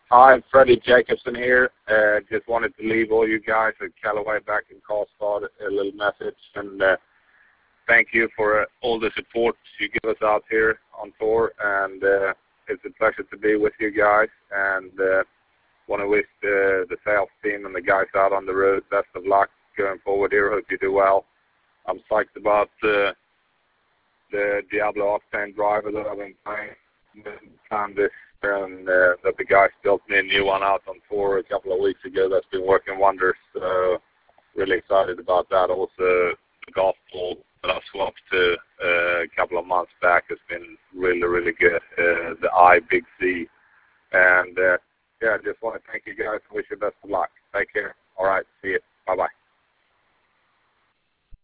Hi, Freddie Jacobson here. Just wanted to leave all you guys at Callaway back in Karlstad a little message, and thank you for all the support you give us out here on tour, and it's a pleasure to be with you guys, and want to wish the sales team and the guys out on the road best of luck going forward here. Hope you do well. I'm psyched about the Diablo Octane driver that I've been playing this year, and that the guys built me a new one out on tour a couple of weeks ago that's been working wonders. So really excited about that. Also, the golf ball that I swapped to a couple of months back has been really, really good. The I Big C. And yeah, just want to thank you guys and wish you best of luck. Take care. All right.